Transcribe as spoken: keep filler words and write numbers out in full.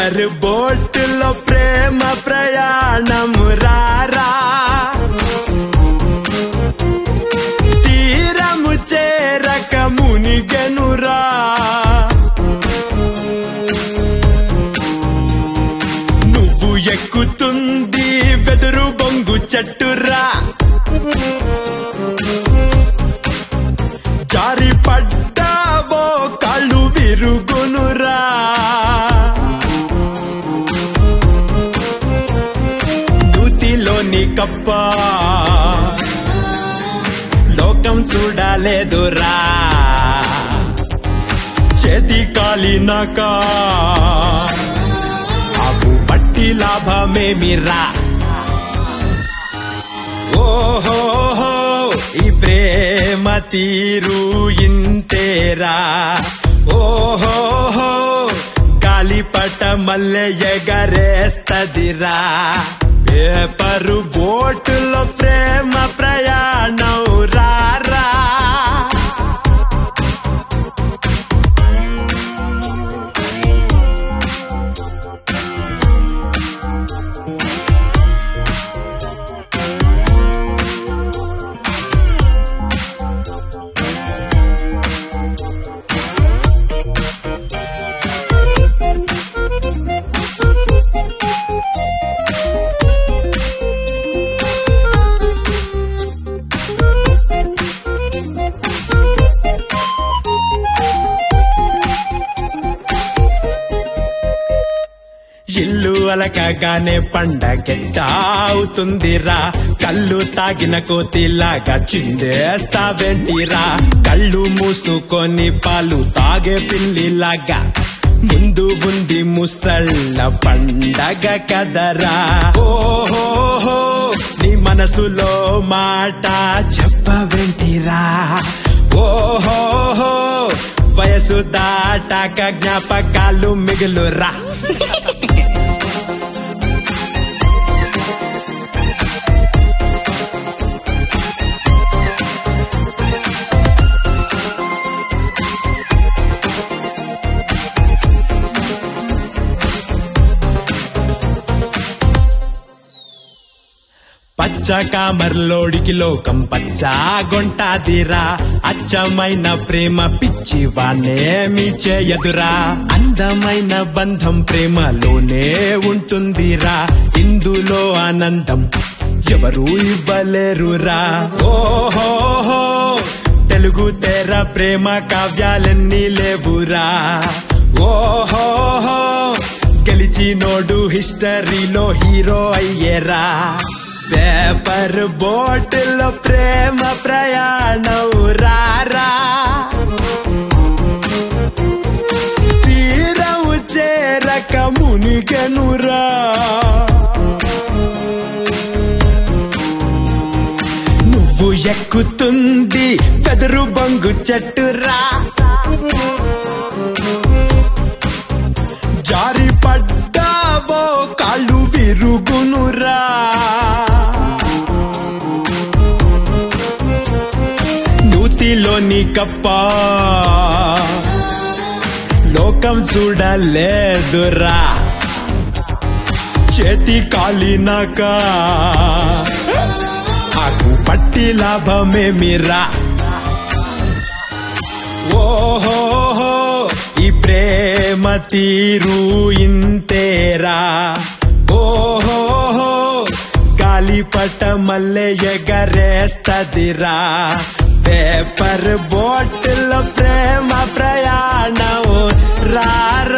paper బోటులో ప్రేమ ప్రయాణము రారా తీరము చేరక మునిగెనురా నువ్వు ఎక్కుతుంది వెదురు బొంగు చెట్టురా జారి పడ్డావో కాళ్ళు విరుగునురా నూతిలోని కప్ప లోకం చూడలేదురా చేతి కాలినాక ఆకు పట్టి లాభమేమిరా ఓహోహో ఈ ప్రేమ తీరు ఇంతేరా ఓహోహో గాలిపట మల్లె ఎగరేస్తదిరా పేపరు బోటులో ప్రేమ ప్రయాణం రారా ఇల్లు అలకగానే పండగెట్టావుతుందిరా కళ్ళు తాగిన కోతిలాగా చిందేస్తావేంటిరా కళ్ళు మూసుకొని పాలు తాగే పిల్లిలాగా ముందు ఉంది ముసళ్ళ పండగ కదరా ఓహోహో నీ మనసులో మాట చెప్పవేంటిరా ఓహోహో వయసు దాటాక జ్ఞాపకాలు మిగులురా పచ్చ కామర్లోడికి లోకం పచ్చా గొంటాదిరా అచ్చమైన ప్రేమ పిచ్చివానేమి చేయదురా అందమైన బంధం ప్రేమలోనే ఉంటుందిరా ఇందులో ఆనందం ఎవరు ఇవ్వలేరురా ఓహోహో తెలుగు తెర ప్రేమ కావ్యాలన్నీ లేవురా ఓహోహో గెలిచినోడు హిస్టరీలో హీరో అయ్యేరా పేపర్ బోటులో ప్రేమ ప్రయాణం రారా తీరము చేరక మునిగెనురా నువ్వు ఎక్కుతుంది వెదురు బొంగు చెట్టురా జారి పడ్డావో కాళ్ళు విరుగునురా నూతిలోని కప్ప లోకం చూడలేదురా చేతి కాలినాక ఆకు పట్టి లాభమేమిరా ఓహోహో ఈ ప్రేమ తీరు ఇంతేరా ఓహోహో గాలిపట మల్లె ఎగరేస్తదిరా పేపర్ బోటులో ప్రేమ ప్రయాణం రారా